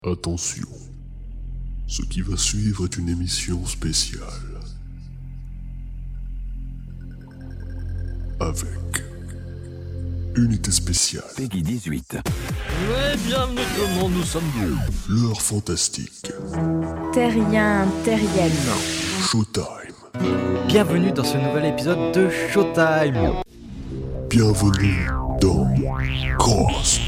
Attention, ce qui va suivre est une émission spéciale. Avec unité spéciale. Peggy 18. Ouais, bienvenue tout le monde, nous sommes L'heure fantastique. Terrien, terrienne. Showtime. bienvenue dans ce nouvel épisode de Showtime. Bienvenue dans Cross.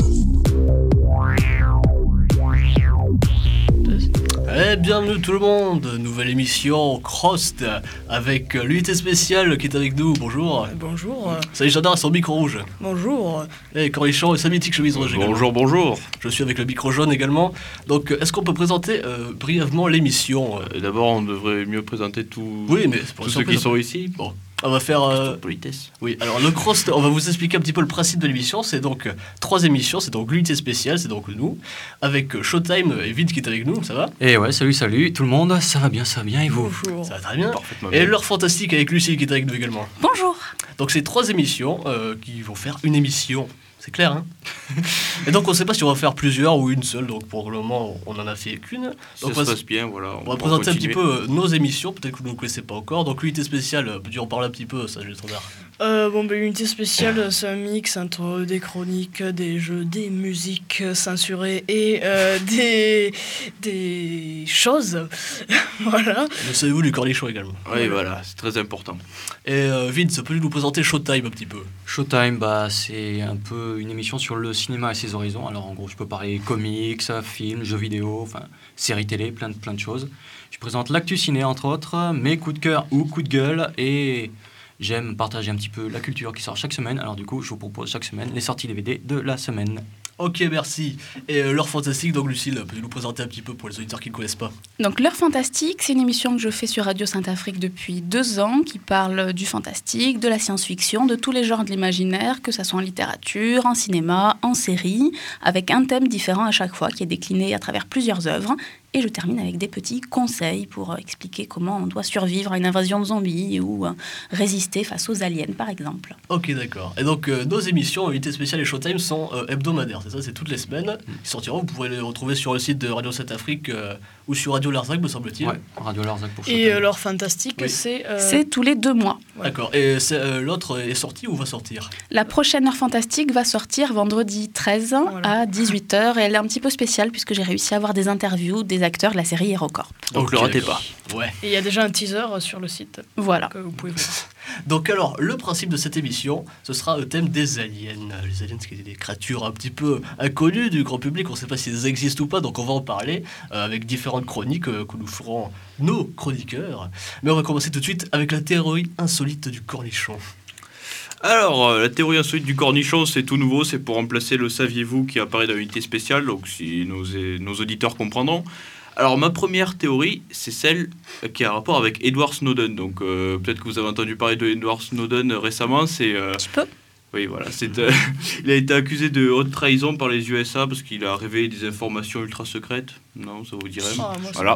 Bienvenue tout le monde, nouvelle émission Crossed avec l'unité spéciale qui est avec nous, bonjour. Bonjour. Salut Jadar, son micro rouge. Bonjour. Et Cornichon et sa mythique chemise rouge également. Bonjour. Je suis avec le micro jaune également. Donc est-ce qu'on peut présenter brièvement l'émission D'abord, on devrait mieux présenter tous Oui, mais c'est pour ceux qui sont ici. Bon, on va faire... Politesse. Oui, alors le Crossed, on va vous expliquer un petit peu le principe de l'émission. C'est donc 3 émissions, c'est donc l'unité spéciale, c'est donc nous, avec Showtime et Vide qui est avec nous, ça va? Et ouais, salut tout le monde, ça va bien, et vous? Bonjour. Ça va très bien. Parfaitement Et bien. l'heure fantastique avec Lucille qui est avec nous également. Bonjour. Donc c'est 3 émissions qui vont faire une émission. C'est clair, hein? Et donc on ne sait pas si on va faire plusieurs ou une seule. Donc pour le moment, on en a fait qu'une. Si Donc ça se passe bien, voilà. on va présenter un petit peu nos émissions. Peut-être que vous ne nous connaissez pas encore. Donc l'unité spéciale, tu en parles un petit peu, ça je vais te dire. Unité spéciale, c'est un mix entre des chroniques, des jeux, des musiques censurées et des choses. Voilà. Mais savez-vous du cornichon également. Oui, voilà, c'est très important. Et Vince, peux-tu nous présenter Showtime un petit peu? Showtime, c'est un peu une émission sur le cinéma et ses horizons. Alors en gros, je peux parler comics, films, jeux vidéo, enfin séries télé, plein de choses. Je présente l'actu ciné entre autres, mes coups de cœur ou coups de gueule, et j'aime partager un petit peu la culture qui sort chaque semaine. Alors du coup, je vous propose chaque semaine les sorties DVD de la semaine. Ok, merci. Et l'heure fantastique, donc Lucille, peux-tu nous présenter un petit peu pour les auditeurs qui ne connaissent pas? Donc l'heure fantastique, c'est une émission que je fais sur Radio Saint-Afrique depuis 2 ans, qui parle du fantastique, de la science-fiction, de tous les genres de l'imaginaire, que ça soit en littérature, en cinéma, en série, avec un thème différent à chaque fois, qui est décliné à travers plusieurs œuvres. Et je termine avec des petits conseils pour expliquer comment on doit survivre à une invasion de zombies ou résister face aux aliens, par exemple. Ok, d'accord. Et donc, nos émissions, Unité Spéciale et Showtime, sont hebdomadaires, c'est ça? C'est toutes les semaines. Ils sortiront, vous pourrez les retrouver sur le site de Radio Saint-Afrique ou sur Radio Larzac, me semble-t-il. Ouais, Radio Larzac pour Showtime. Et l'heure fantastique, Oui. c'est... C'est tous les 2 mois. Ouais. D'accord. Et l'autre est sorti ou va sortir? La prochaine heure fantastique va sortir vendredi 13 à 18h, et elle est un petit peu spéciale puisque j'ai réussi à avoir des interviews des acteurs de la série HeroCorp. Donc Ok, le ratez d'accord. pas. Ouais. Et il y a déjà un teaser sur le site Voilà. que vous pouvez voir. Donc alors, le principe de cette émission, ce sera le thème des aliens. Les aliens, c'est des créatures un petit peu inconnues du grand public, on ne sait pas si elles existent ou pas, donc on va en parler avec différentes chroniques que nous ferons nos chroniqueurs. Mais on va commencer tout de suite avec la théorie insolite du cornichon. Alors, la théorie insolite du cornichon, c'est tout nouveau, c'est pour remplacer le saviez-vous qui apparaît dans l'unité spéciale, donc si nos auditeurs comprendront. Alors, ma première théorie, c'est celle qui a un rapport avec Edward Snowden. Donc, peut-être que vous avez entendu parler de Edward Snowden récemment. C'est, Un petit peu. oui, voilà. Il a été accusé de haute trahison par les USA parce qu'il a révélé des informations ultra secrètes. Non, ça vous dirait? Ah, moi, ça Voilà. me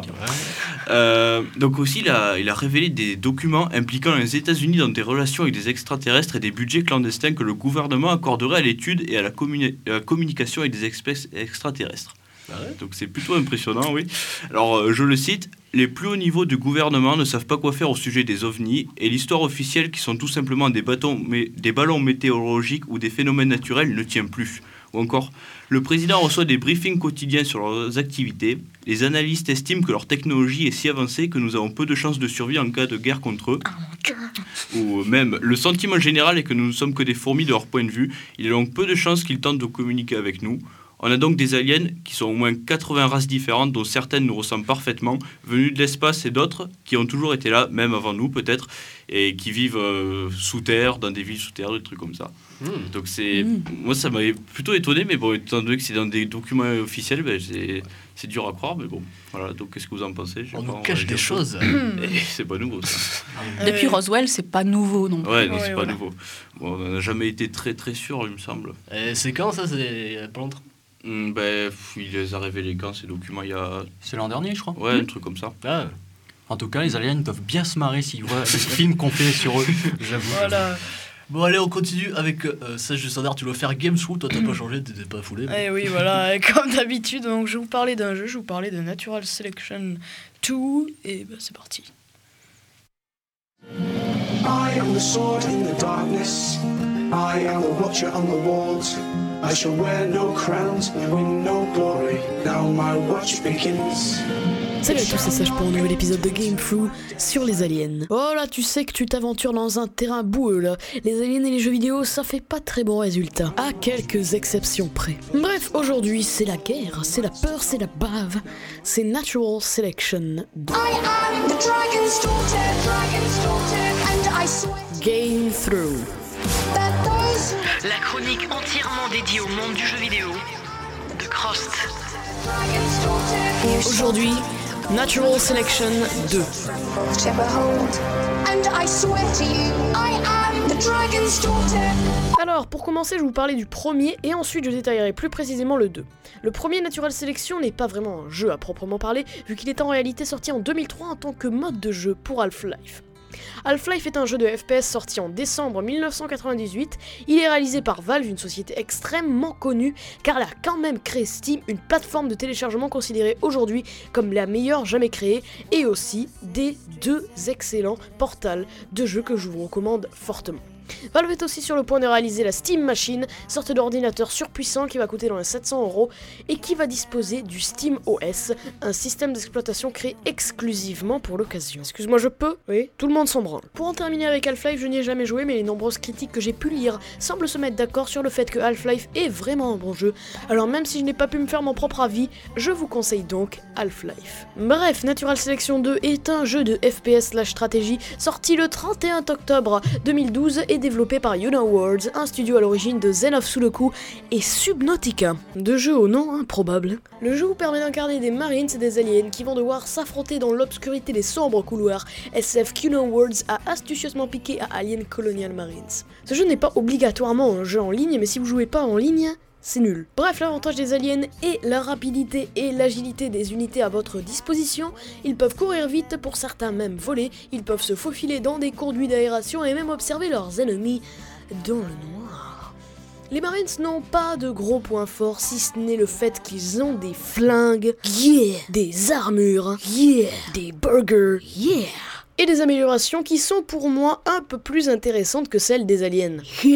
dit. Donc aussi, il a révélé des documents impliquant les États-Unis dans des relations avec des extraterrestres et des budgets clandestins que le gouvernement accorderait à l'étude et à la communication avec des espèces extraterrestres. Ah ouais. Donc c'est plutôt impressionnant, oui. Alors, je le cite, « Les plus hauts niveaux du gouvernement ne savent pas quoi faire au sujet des ovnis et l'histoire officielle qui sont tout simplement des ballons météorologiques ou des phénomènes naturels ne tient plus. » Ou encore, « Le président reçoit des briefings quotidiens sur leurs activités. Les analystes estiment que leur technologie est si avancée que nous avons peu de chances de survie en cas de guerre contre eux. » Ou même, « Le sentiment général est que nous ne sommes que des fourmis de leur point de vue. Il y a donc peu de chances qu'ils tentent de communiquer avec nous. On a donc des aliens qui sont au moins 80 races différentes, dont certaines nous ressemblent parfaitement, venues de l'espace et d'autres qui ont toujours été là, même avant nous peut-être, et qui vivent sous terre, dans des villes sous terre, des trucs comme ça. Donc moi ça m'avait plutôt étonné, mais bon, étant donné que c'est dans des documents officiels, c'est dur à croire, mais bon, voilà. Donc qu'est-ce que vous en pensez? On nous cache des choses. Et c'est pas nouveau ça. Depuis Roswell, c'est pas nouveau non plus. Ouais, non, c'est Ouais, pas voilà. nouveau. Bon, on n'a jamais été très très sûr, il me semble. Et c'est quand ça? C'est il y a pas longtemps? Il les a révélés quand ces documents? Il y a C'est l'an dernier, je crois. un truc comme ça. Ah. En tout cas, les aliens doivent bien se marrer s'ils voient les films qu'on fait sur eux, j'avoue. Voilà. Bon allez, on continue avec Sage du Standard. Tu vas faire Games Through, toi t'as pas changé, t'étais pas foulé. Mais... Eh oui, voilà, et comme d'habitude, donc je vous parlais d'un jeu, je vous parlais de Natural Selection 2, et bah, c'est parti. I am the sword in the darkness. I am the watcher on the walls. I shall wear no crowns and win no glory. Now my watch begins. Salut à tous, c'est Sage pour un nouvel épisode de Game Through sur les aliens. Oh là, tu sais que tu t'aventures dans un terrain boueux là. Les aliens et les jeux vidéo, ça fait pas très bon résultat, à quelques exceptions près. Bref, aujourd'hui, c'est la guerre, c'est la peur, c'est la bave. C'est Natural Selection. Game Through. La chronique entièrement dédiée au monde du jeu vidéo de Crost. Aujourd'hui, Natural Selection 2. Alors, pour commencer, je vais vous parler du premier et ensuite je détaillerai plus précisément le 2. Le premier, Natural Selection, n'est pas vraiment un jeu à proprement parler, vu qu'il est en réalité sorti en 2003 en tant que mode de jeu pour Half-Life. Half-Life est un jeu de FPS sorti en décembre 1998. Il est réalisé par Valve, une société extrêmement connue, car elle a quand même créé Steam, une plateforme de téléchargement considérée aujourd'hui comme la meilleure jamais créée, et aussi des 2 excellents portals de jeux que je vous recommande fortement. Valve est aussi sur le point de réaliser la Steam Machine, sorte d'ordinateur surpuissant qui va coûter dans les 700€ et qui va disposer du Steam OS, un système d'exploitation créé exclusivement pour l'occasion. Excuse-moi, je peux ? Oui, tout le monde s'en branle. Pour en terminer avec Half-Life, je n'y ai jamais joué, mais les nombreuses critiques que j'ai pu lire semblent se mettre d'accord sur le fait que Half-Life est vraiment un bon jeu, alors même si je n'ai pas pu me faire mon propre avis, je vous conseille donc Half-Life. Bref, Natural Selection 2 est un jeu de FPS/stratégie sorti le 31 octobre 2012 et développé par Yuno Worlds, un studio à l'origine de Zen of Sudoku et Subnautica. Deux jeux au nom improbable. Le jeu vous permet d'incarner des Marines et des aliens qui vont devoir s'affronter dans l'obscurité des sombres couloirs SF qu'Yuno Worlds a astucieusement piqué à Alien Colonial Marines. Ce jeu n'est pas obligatoirement un jeu en ligne, mais si vous jouez pas en ligne, c'est nul. Bref, l'avantage des aliens est la rapidité et l'agilité des unités à votre disposition. Ils peuvent courir vite, pour certains même voler, ils peuvent se faufiler dans des conduits d'aération et même observer leurs ennemis dans le noir. Les Marines n'ont pas de gros points forts, si ce n'est le fait qu'ils ont des flingues, des armures, des burgers, et des améliorations qui sont pour moi un peu plus intéressantes que celles des aliens.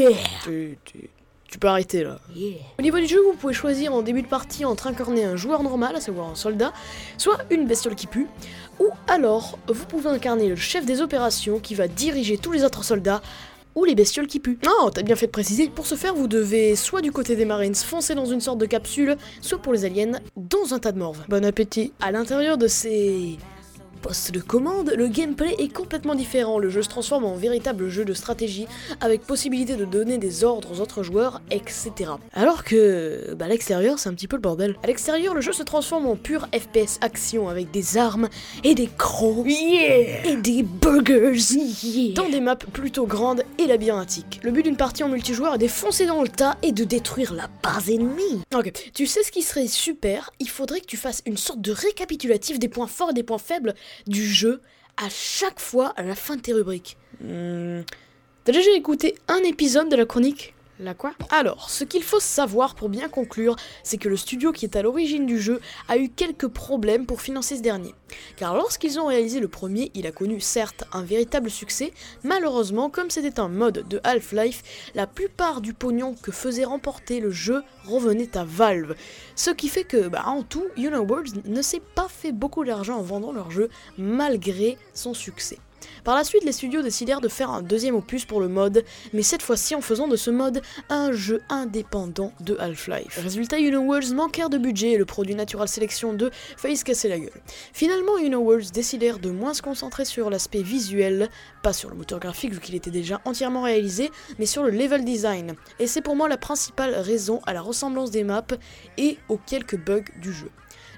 Tu peux arrêter là. Au niveau du jeu, vous pouvez choisir en début de partie entre incarner un joueur normal, à savoir un soldat, soit une bestiole qui pue, ou alors vous pouvez incarner le chef des opérations qui va diriger tous les autres soldats, ou les bestioles qui puent. Non, t'as bien fait de préciser. Pour ce faire, vous devez soit du côté des Marines foncer dans une sorte de capsule, soit pour les aliens, dans un tas de morve. Bon appétit. À l'intérieur de ces poste de commande, le gameplay est complètement différent. Le jeu se transforme en véritable jeu de stratégie, avec possibilité de donner des ordres aux autres joueurs, etc. Alors que, à l'extérieur, c'est un petit peu le bordel. À l'extérieur, le jeu se transforme en pure FPS action, avec des armes, et des crocs, et des burgers, dans des maps plutôt grandes et labyrinthiques. Le but d'une partie en multijoueur est de foncer dans le tas et de détruire la base ennemie. Ok, tu sais ce qui serait super ? Il faudrait que tu fasses une sorte de récapitulatif des points forts et des points faibles du jeu à chaque fois à la fin de tes rubriques. T'as déjà écouté un épisode de la chronique ? La quoi ? Alors, ce qu'il faut savoir pour bien conclure, c'est que le studio qui est à l'origine du jeu a eu quelques problèmes pour financer ce dernier. Car lorsqu'ils ont réalisé le premier, il a connu certes un véritable succès, malheureusement, comme c'était un mode de Half-Life, la plupart du pognon que faisait remporter le jeu revenait à Valve. Ce qui fait que, en tout, Yuno Worlds ne s'est pas fait beaucoup d'argent en vendant leur jeu, malgré son succès. Par la suite, les studios décidèrent de faire un deuxième opus pour le mode, mais cette fois-ci en faisant de ce mode un jeu indépendant de Half-Life. Résultat, Yuno Worlds manquèrent de budget et le produit Natural Selection 2 faillit se casser la gueule. Finalement, Yuno Worlds décidèrent de moins se concentrer sur l'aspect visuel, pas sur le moteur graphique vu qu'il était déjà entièrement réalisé, mais sur le level design. Et c'est pour moi la principale raison à la ressemblance des maps et aux quelques bugs du jeu.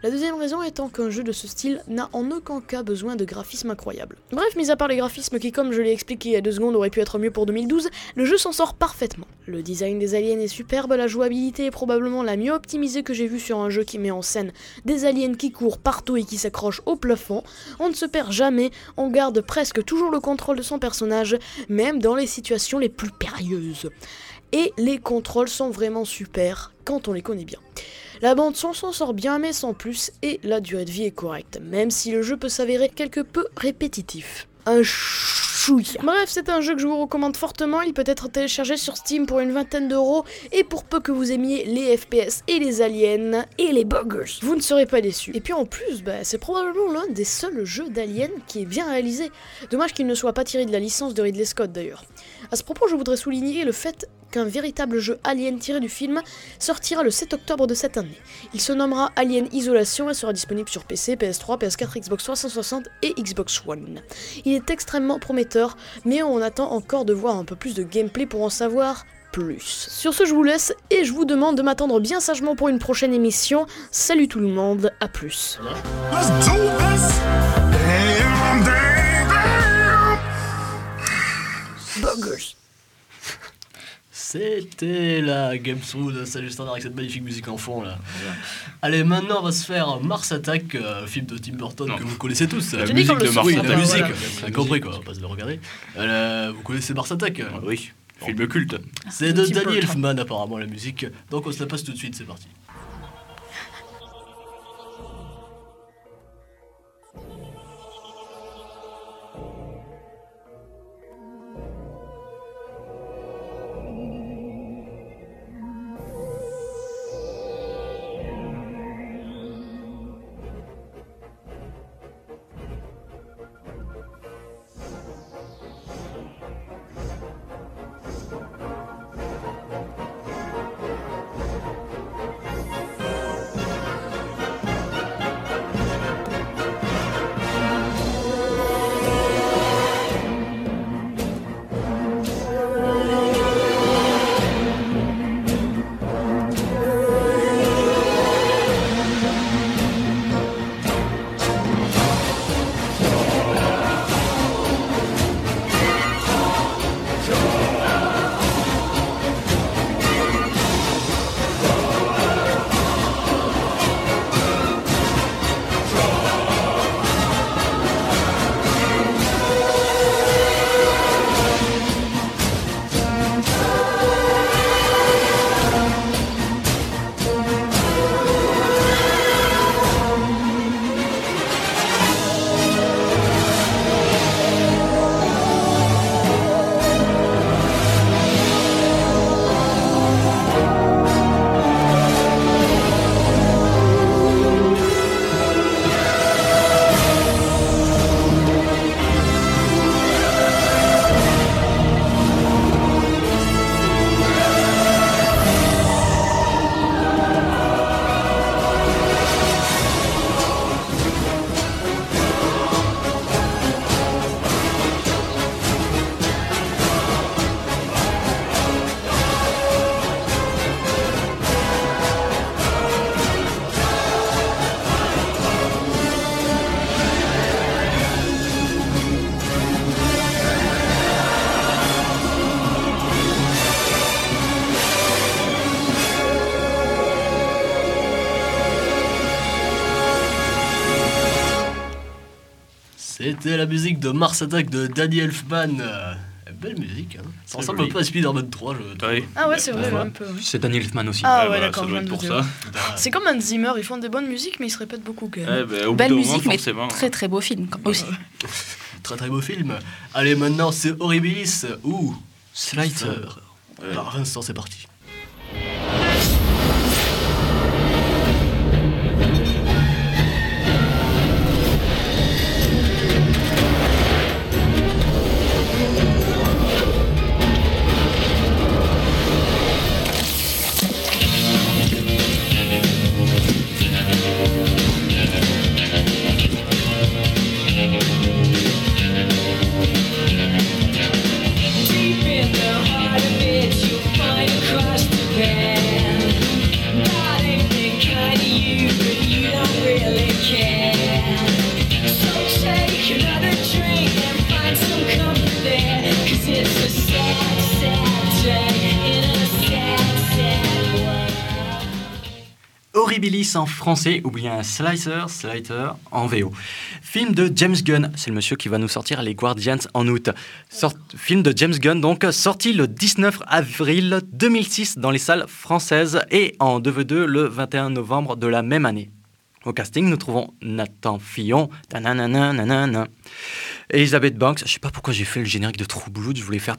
La deuxième raison étant qu'un jeu de ce style n'a en aucun cas besoin de graphismes incroyables. Bref, mis à part les graphismes qui, comme je l'ai expliqué il y a 2 secondes, auraient pu être mieux pour 2012, le jeu s'en sort parfaitement. Le design des aliens est superbe, la jouabilité est probablement la mieux optimisée que j'ai vue sur un jeu qui met en scène des aliens qui courent partout et qui s'accrochent au plafond. On ne se perd jamais, on garde presque toujours le contrôle de son personnage, même dans les situations les plus périlleuses. Et les contrôles sont vraiment super quand on les connaît bien. La bande son s'en sort bien mais sans plus, et la durée de vie est correcte, même si le jeu peut s'avérer quelque peu répétitif. Un chouïa. Bref, c'est un jeu que je vous recommande fortement, il peut être téléchargé sur Steam pour une 20aine d'euros, et pour peu que vous aimiez les FPS et les aliens et les buggers, vous ne serez pas déçus. Et puis en plus, c'est probablement l'un des seuls jeux d'aliens qui est bien réalisé. Dommage qu'il ne soit pas tiré de la licence de Ridley Scott d'ailleurs. À ce propos, je voudrais souligner le fait qu'un véritable jeu Alien tiré du film sortira le 7 octobre de cette année. Il se nommera Alien Isolation et sera disponible sur PC, PS3, PS4, Xbox 360 et Xbox One. Il est extrêmement prometteur, mais on attend encore de voir un peu plus de gameplay pour en savoir plus. Sur ce, je vous laisse et je vous demande de m'attendre bien sagement pour une prochaine émission. Salut tout le monde, à plus. Let's do this. Damn, damn, damn. Buggers. C'était la Games Room, salut Standard avec cette magnifique musique en fond là. Allez, maintenant on va se faire Mars Attack, film de Tim Burton que vous connaissez tous. La musique de Mars Oui, Attack. la musique, Voilà. vous avez compris quoi, on va pas se le regarder. Vous connaissez Mars Attack? Oui, film culte. C'est de Tim Danny Burton. Elfman apparemment la musique, donc on se la passe tout de suite, c'est parti. C'était la musique de Mars Attack de Danny Elfman. Belle musique, hein. Ça ressemble un peu à Spider-Man 3, je trouve. Oui. Ah ouais, c'est vrai, un peu. Oui. C'est Danny Elfman aussi. Ah ouais, bah, d'accord, ça je doit viens être de pour le ça. dire. C'est comme Hans Zimmer, ils font des bonnes musiques, mais ils se répètent beaucoup quand même. Eh ben, au bout Belle d'un moment, musique, mais forcément. très très beau film aussi. Très très beau film. Allez, maintenant c'est Horribilis ou Slicer. Alors Vincent, c'est parti. Deep in the heart of it, you'll find a Horribilis en français ou bien Slicer en VO. Film de James Gunn, c'est le monsieur qui va nous sortir les Guardians en août. Film de James Gunn donc sorti le 19 avril 2006 dans les salles françaises et en DVD le 21 novembre de la même année. Au casting, nous trouvons Nathan Fillon, Elizabeth Banks. Je sais pas pourquoi j'ai fait le générique de True Blood, je voulais faire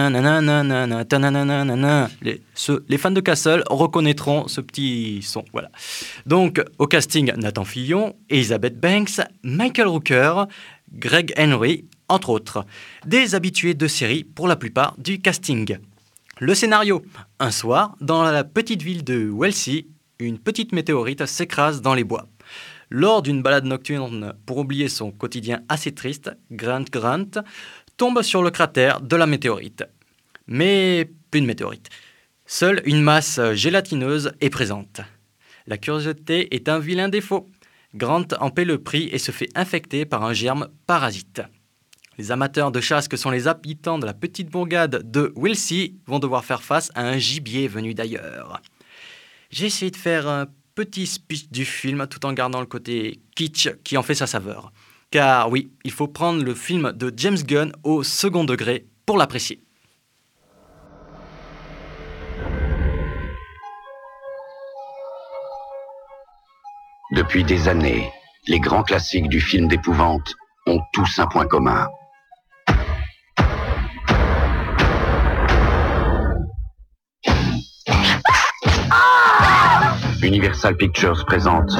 les fans de Castle reconnaîtront ce petit son. Voilà. Donc, au casting, Nathan Fillon, Elizabeth Banks, Michael Rooker, Greg Henry, entre autres. Des habitués de série pour la plupart du casting. Le scénario. Un soir, dans la petite ville de Wellesley, une petite météorite s'écrase dans les bois. Lors d'une balade nocturne pour oublier son quotidien assez triste, Grant tombe sur le cratère de la météorite. Mais plus de météorite. Seule une masse gélatineuse est présente. La curiosité est un vilain défaut. Grant en paie le prix et se fait infecter par un germe parasite. Les amateurs de chasse que sont les habitants de la petite bourgade de Wellesley vont devoir faire face à un gibier venu d'ailleurs. J'ai essayé de faire un petit speech du film tout en gardant le côté kitsch qui en fait sa saveur. Car oui, il faut prendre le film de James Gunn au second degré pour l'apprécier. Depuis des années, les grands classiques du film d'épouvante ont tous un point commun. Universal Pictures présente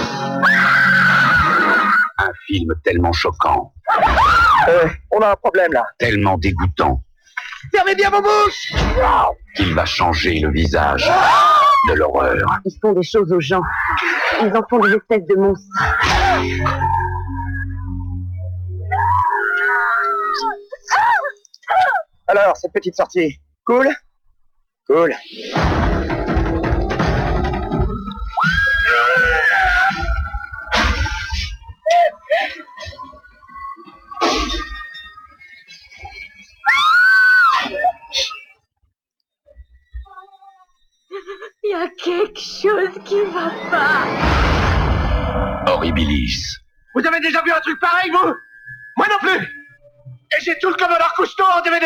un film tellement choquant. On a un problème là. Tellement dégoûtant. Fermez bien vos bouches. Qu'il va changer le visage de l'horreur. Ils font des choses aux gens. Ils en font des espèces de monstres. Alors, cette petite sortie, cool? Cool. Il y a quelque chose qui va pas. Horribilis. Vous avez déjà vu un truc pareil, vous? Moi non plus. Et j'ai tout le Commodore Cousteau en DVD.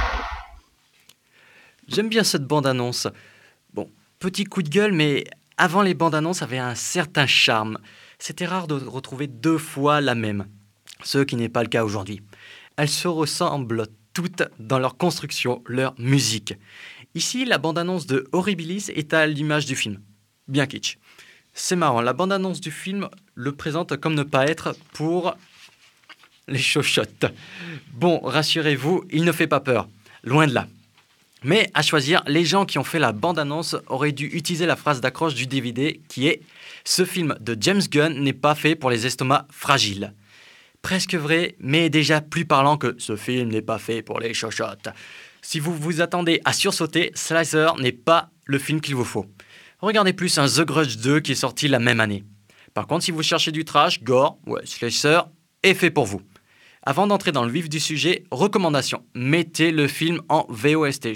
J'aime bien cette bande-annonce. Bon, petit coup de gueule, mais avant les bandes-annonces avaient un certain charme. C'était rare de retrouver deux fois la même, ce qui n'est pas le cas aujourd'hui. Elles se ressemblent toutes dans leur construction, leur musique. Ici, la bande-annonce de Horribilis est à l'image du film. Bien kitsch. C'est marrant, la bande-annonce du film le présente comme ne pas être pour les chochottes. Bon, rassurez-vous, il ne fait pas peur. Loin de là. Mais à choisir, les gens qui ont fait la bande-annonce auraient dû utiliser la phrase d'accroche du DVD qui est « Ce film de James Gunn n'est pas fait pour les estomacs fragiles ». Presque vrai, mais déjà plus parlant que « Ce film n'est pas fait pour les chochottes ». Si vous vous attendez à sursauter, Slicer n'est pas le film qu'il vous faut. Regardez plus un The Grudge 2 qui est sorti la même année. Par contre, si vous cherchez du trash, gore, Slicer est fait pour vous. Avant d'entrer dans le vif du sujet, recommandation, mettez le film en VOST.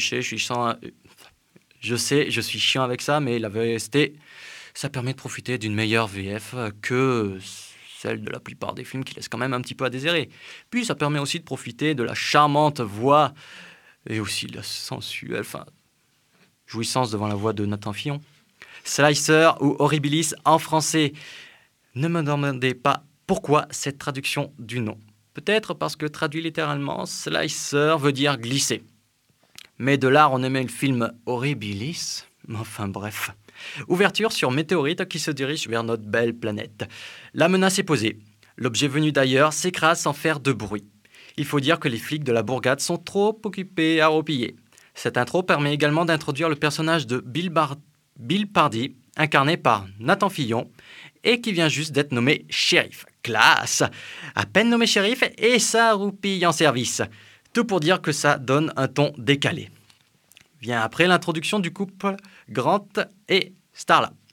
Je sais, je suis chiant avec ça, mais la VOST, ça permet de profiter d'une meilleure VF que celle de la plupart des films qui laissent quand même un petit peu à désirer. Puis ça permet aussi de profiter de la charmante voix et aussi de la sensuelle, jouissance devant la voix de Nathan Fillon. Slicer ou Horribilis en français. Ne me demandez pas pourquoi cette traduction du nom. Peut-être parce que traduit littéralement, Slicer veut dire glisser. Mais de là, on aimait le film Horribilis. Enfin bref. Ouverture sur météorite qui se dirige vers notre belle planète. La menace est posée. L'objet venu d'ailleurs s'écrase sans faire de bruit. Il faut dire que les flics de la bourgade sont trop occupés à roupiller. Cette intro permet également d'introduire le personnage de Bill Pardy, incarné par Nathan Fillon, et qui vient juste d'être nommé shérif. Classe! À peine nommé shérif, et ça roupille en service. Tout pour dire que ça donne un ton décalé. Vient après l'introduction du couple Grant et Starla.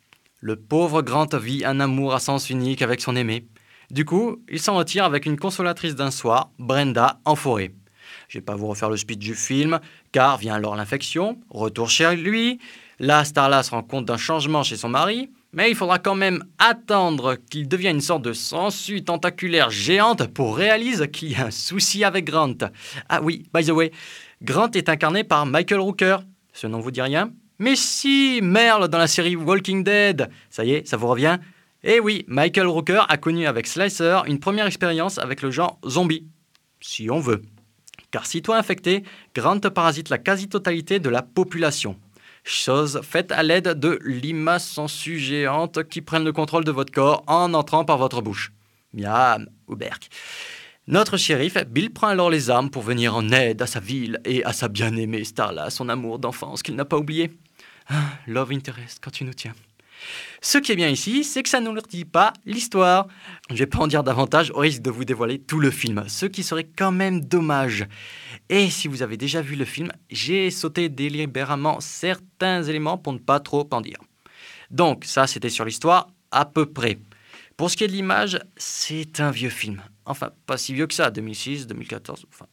Le pauvre Grant vit un amour à sens unique avec son aimé. Du coup, il s'en retire avec une consolatrice d'un soir, Brenda, en forêt. Je vais pas vous refaire le speech du film, car vient alors l'infection, retour chez lui. Là, Starla se rend compte d'un changement chez son mari, mais il faudra quand même attendre qu'il devienne une sorte de sangsue tentaculaire géante pour réaliser qu'il y a un souci avec Grant. Ah oui, by the way, Grant est incarné par Michael Rooker. Ce nom vous dit rien ? Mais si, Merle dans la série Walking Dead. Ça y est, ça vous revient ? Eh oui, Michael Rooker a connu avec Slicer une première expérience avec le genre zombie. Si on veut. Car sitôt infecté, Grant parasite la quasi-totalité de la population. Chose faite à l'aide de limaces sangsues géantes qui prennent le contrôle de votre corps en entrant par votre bouche. Miam ou berk. Notre shérif, Bill, prend alors les armes pour venir en aide à sa ville et à sa bien-aimée Starla, son amour d'enfance qu'il n'a pas oublié. Ah, love interest, quand tu nous tiens. Ce qui est bien ici, c'est que ça ne nous dit pas l'histoire. Je ne vais pas en dire davantage au risque de vous dévoiler tout le film, ce qui serait quand même dommage. Et si vous avez déjà vu le film, j'ai sauté délibérément certains éléments pour ne pas trop en dire. Donc ça, c'était sur l'histoire, à peu près. Pour ce qui est de l'image, c'est un vieux film. Enfin, pas si vieux que ça, 2006, 2014, enfin.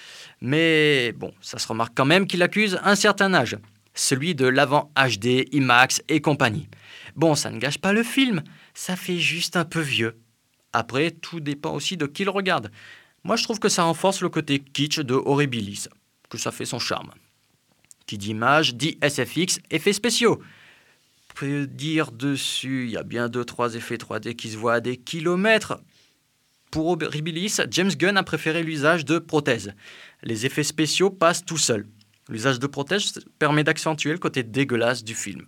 Mais bon, ça se remarque quand même qu'il accuse un certain âge. Celui de l'avant HD, IMAX et compagnie. Bon, ça ne gâche pas le film, ça fait juste un peu vieux. Après, tout dépend aussi de qui le regarde. Moi, je trouve que ça renforce le côté kitsch de Horribilis, que ça fait son charme. Qui dit image, dit SFX, effets spéciaux. Peut dire dessus, il y a bien 2-3 effets 3D qui se voient à des kilomètres. Pour Horribilis, James Gunn a préféré l'usage de prothèses. Les effets spéciaux passent tout seuls. L'usage de prothèses permet d'accentuer le côté dégueulasse du film.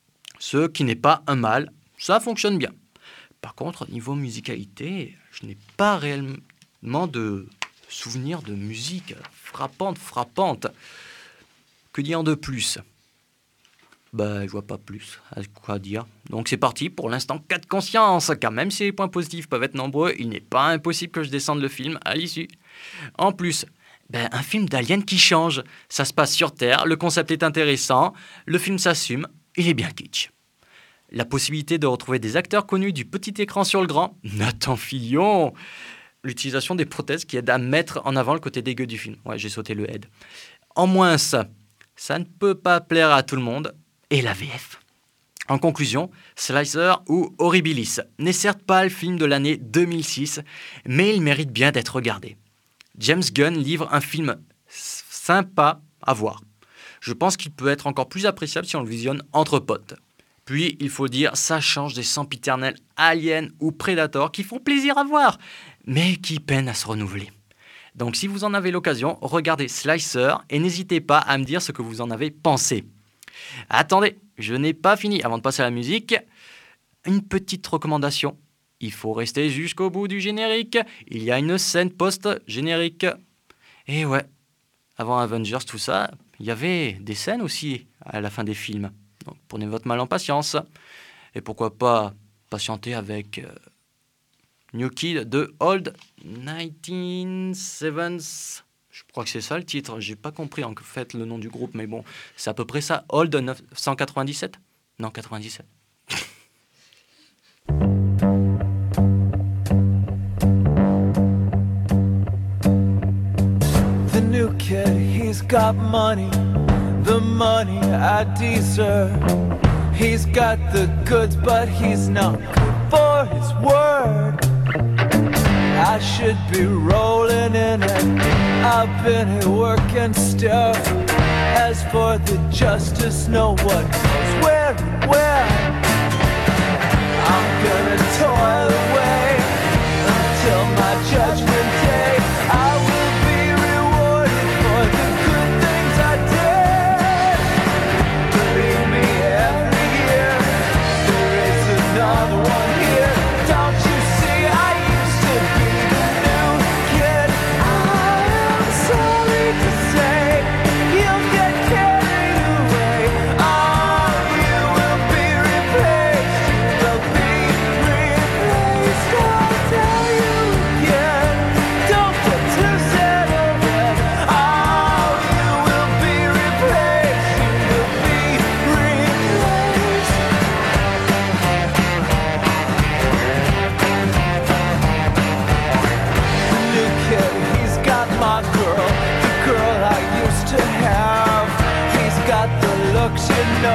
Ce qui n'est pas un mal, ça fonctionne bien. Par contre, niveau musicalité, je n'ai pas réellement de souvenir de musique frappante. Que dire de plus ? Je vois pas plus à quoi dire. Donc c'est parti pour l'instant 4 consciences, car même si les points positifs peuvent être nombreux, il n'est pas impossible que je descende le film à l'issue. En plus, un film d'alien qui change. Ça se passe sur Terre, le concept est intéressant, le film s'assume, il est bien kitsch. La possibilité de retrouver des acteurs connus du petit écran sur le grand, Nathan Fillion. L'utilisation des prothèses qui aident à mettre en avant le côté dégueu du film. Ouais, j'ai sauté le aide. En moins ça ne peut pas plaire à tout le monde. Et la VF. En conclusion, Slicer ou Horribilis n'est certes pas le film de l'année 2006, mais il mérite bien d'être regardé. James Gunn livre un film sympa à voir. Je pense qu'il peut être encore plus appréciable si on le visionne entre potes. Puis, il faut dire, ça change des sempiternels Alien ou Predator qui font plaisir à voir, mais qui peinent à se renouveler. Donc si vous en avez l'occasion, regardez Slicer et n'hésitez pas à me dire ce que vous en avez pensé. Attendez, je n'ai pas fini. Avant de passer à la musique, une petite recommandation. Il faut rester jusqu'au bout du générique. Il y a une scène post-générique. Et ouais, avant Avengers, tout ça, il y avait des scènes aussi à la fin des films. Donc prenez votre mal en patience. Et pourquoi pas patienter avec New Kid de Old 1970s. Je crois que c'est ça le titre. J'ai pas compris en fait le nom du groupe, mais bon, c'est à peu près ça. Old 997 ? Non, 97. The new kid, he's got money, the money I deserve. He's got the goods, but he's not good for his word. I should be rolling in it. I've been here working stuff. As for the justice, no one knows where and where. I'm gonna toil away until my judgment day. I will be rewarded for the good things I did. Believe me, every year there is another one here. Don't you see, I used to be the new kid. I am sorry to say, you'll get carried away. Oh, you will be replaced. They'll be replaced. I'll tell you again.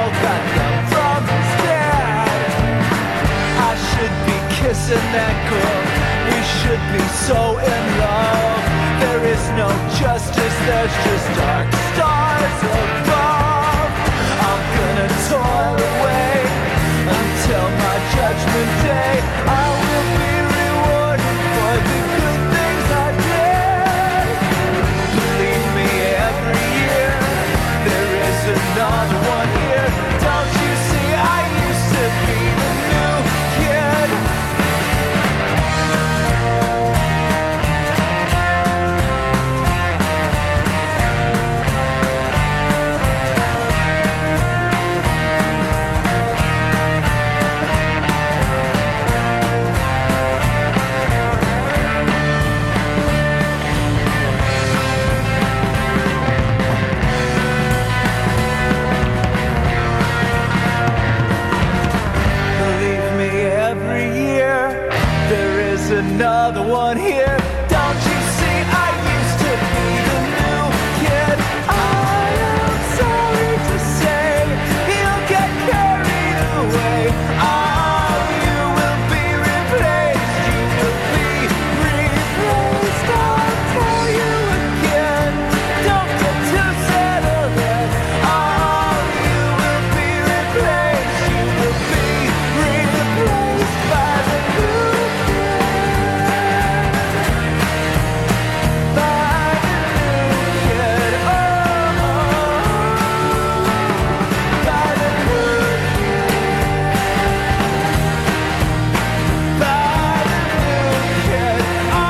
got love from his dad. I should be kissing that girl. We should be so in love. There is no justice, there's just dark stars above. I'm gonna toil away until my judgment day. I will be rewarded for the good things I did. Believe me, every year there is another one here. Don't you see, I used to be the new kid. Believe me, every year there is another one here. Don't you see, I used to be the new kid. I am sorry to say, you'll get carried away. Oh, you will be replaced, you will be replaced. I'll tell you again, don't get too settled in. Oh, you will be replaced, you will be replaced by the new kid. By the new kid, by the new kid. By the new kid,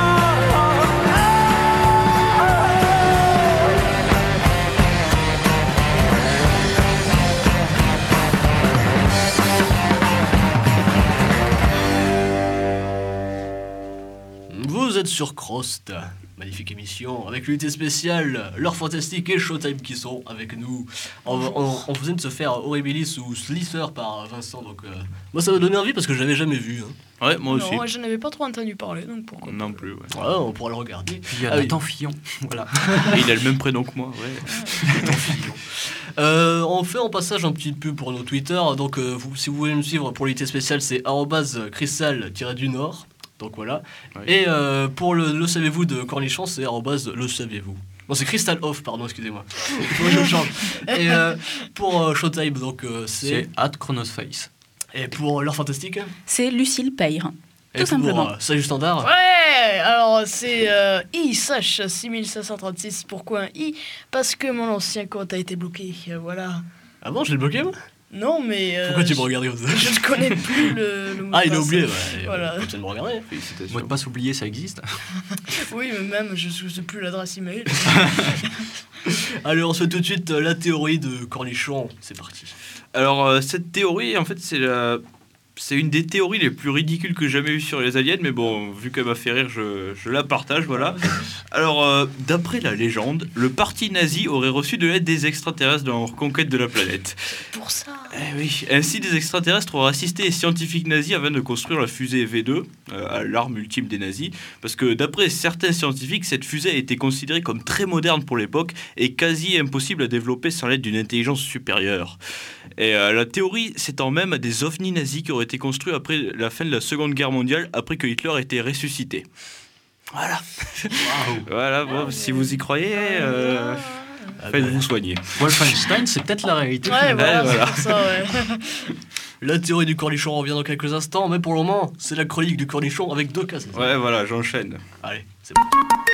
Vous êtes sur Crost, magnifique émission, avec l'unité spéciale, L'Heure Fantastique et Showtime qui sont avec nous. On vient de se faire Horribilis ou Slither par Vincent, donc moi ça m'a donné envie parce que je l'avais jamais vu. Hein. Ouais, moi aussi. Non, je n'avais pas trop entendu parler, donc pourquoi Non plus, ouais. Ouais, on pourra le regarder. Puis il y a Nathan Fillon. Voilà. Et il a le même prénom que moi, ouais. Nathan Fillon. On fait en passage un petit peu pour nos Twitter, donc si vous voulez me suivre pour l'unité spéciale, c'est @crystal-du-nord. Donc voilà. Ouais. Et pour le savez-vous de Cornichon, c'est @le saviez-vous. Non, c'est Crystal Off, pardon, excusez-moi. Il faut que je change. Et pour Showtime, donc C'est @chronosface. Et pour L'Heure Fantastique, C'est Lucille Peyre. et Tout simplement. pour Sage Standard. Ouais, alors c'est ISH 6536. Pourquoi un I? Parce que mon ancien compte a été bloqué, voilà. Ah bon, je l'ai bloqué moi? Non, mais. Pourquoi tu me regardais comme ça? Je ne connais plus le mot de Ah, il a passe. oublié, ouais. Voilà. Tu viens de me regarder. Mot de passe oublié, ça existe. Oui, mais même, je ne sais plus l'adresse email. Allez, on se fait tout de suite la théorie de Cornichon. C'est parti. Alors, cette théorie, en fait, c'est une des théories les plus ridicules que j'ai jamais eues sur les aliens, mais bon, vu qu'elle m'a fait rire, je la partage, voilà. Alors, d'après la légende, le parti nazi aurait reçu de l'aide des extraterrestres dans leur conquête de la planète. Pour ça. Eh oui, ainsi des extraterrestres auraient assisté les scientifiques nazis afin de construire la fusée V2, l'arme ultime des nazis, parce que d'après certains scientifiques, cette fusée a été considérée comme très moderne pour l'époque et quasi impossible à développer sans l'aide d'une intelligence supérieure. Et la théorie s'étend même à des ovnis nazis qui auraient été construits après la fin de la Seconde Guerre mondiale, après que Hitler ait été ressuscité. Voilà. Voilà, bon, si vous y croyez, faites-vous soigner. Wolfenstein, c'est peut-être la réalité. Ouais, voilà, voilà. c'est pour ça, ouais. La théorie du Cornichon revient dans quelques instants, mais pour le moment, c'est la chronique du Cornichon avec 2 cases. Ouais, voilà, j'enchaîne. Allez, c'est bon.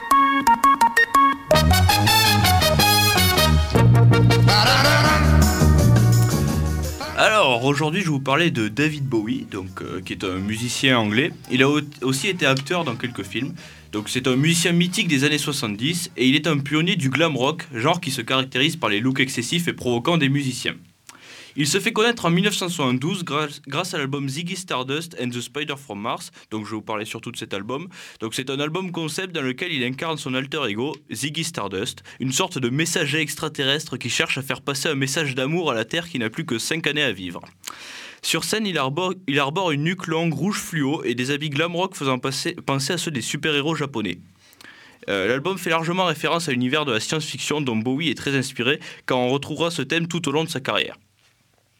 Alors, aujourd'hui, je vais vous parler de David Bowie, donc, qui est un musicien anglais. Il a aussi été acteur dans quelques films. Donc, c'est un musicien mythique des années 70 et il est un pionnier du glam rock, genre qui se caractérise par les looks excessifs et provoquants des musiciens. Il se fait connaître en 1972 grâce à l'album Ziggy Stardust and the Spider from Mars. Donc je vais vous parler surtout de cet album. Donc c'est un album concept dans lequel il incarne son alter ego, Ziggy Stardust, une sorte de messager extraterrestre qui cherche à faire passer un message d'amour à la Terre qui n'a plus que 5 années à vivre. Sur scène, il arbore une nuque longue rouge fluo et des habits glam rock faisant penser à ceux des super-héros japonais. L'album fait largement référence à l'univers de la science-fiction dont Bowie est très inspiré, car on retrouvera ce thème tout au long de sa carrière.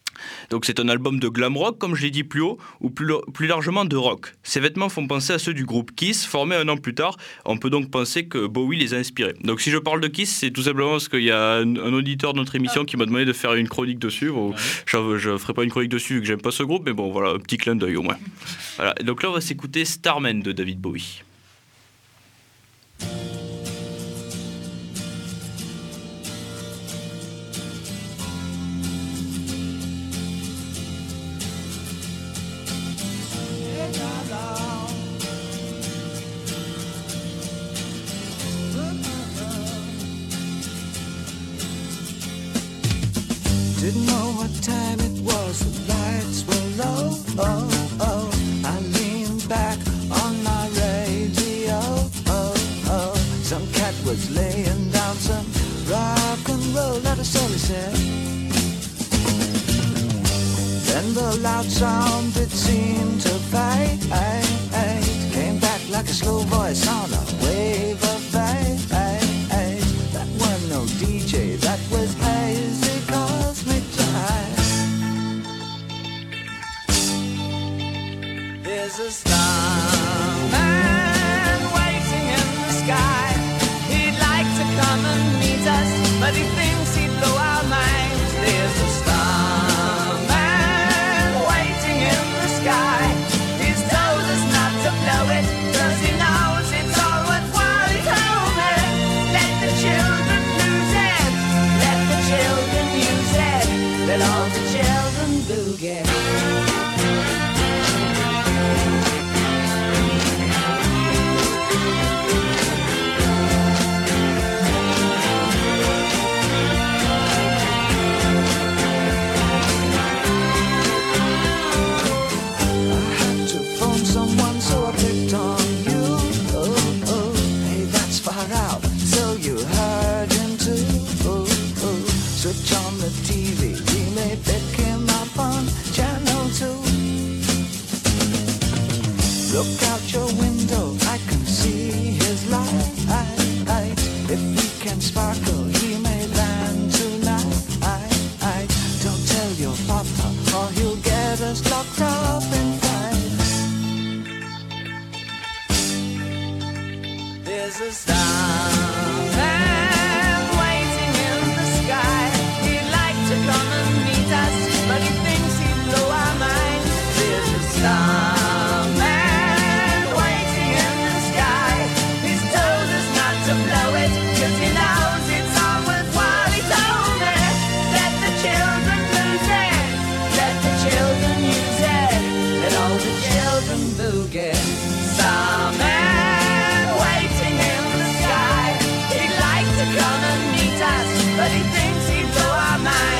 Donc c'est un album de glam rock, comme je l'ai dit plus haut, ou plus largement de rock. Ses vêtements font penser à ceux du groupe Kiss, formé un an plus tard. On peut donc penser que Bowie les a inspirés. Donc si je parle de Kiss, c'est tout simplement parce qu'il y a un auditeur de notre émission qui m'a demandé de faire une chronique dessus. Bon, je ferai pas une chronique dessus vu que j'aime pas ce groupe, mais bon voilà, un petit clin d'œil au moins. Voilà. Et donc là on va s'écouter Starman de David Bowie. Didn't know what time it was, the lights were low. Oh, oh. I leaned back on my radio. Oh, oh. Some cat was laying down some rock and roll, that is all he said. Then the loud sound, it seemed to fade. Came back like a slow voice on a wave of fade. That was no DJ, that was hazy cosmic jive. There's a starman waiting in the sky. He'd like to come and meet us, but he thinks he'd blow our minds. There's a starman waiting in the sky. He's told us not to blow it, 'cause he knows it's all worthwhile. He told me, let the children lose it, let the children use it, let all the children boogie. Switch on the TV, we may pick him up on channel 2. Look out your window, I can see his light. If he can sparkle, he may land tonight. Don't tell your papa, or he'll get us locked up in fight. There's a starman waiting in the sky. Come and meet us, but he thinks he'd blow our minds. There's a starman waiting in the sky. He's told us not to blow it, 'cause he knows it's all worthwhile. He told me, let the children lose it, let the children use it, let all the children boogie. Starman waiting in the sky. He'd like to come and meet us, but he thinks he'd blow our minds.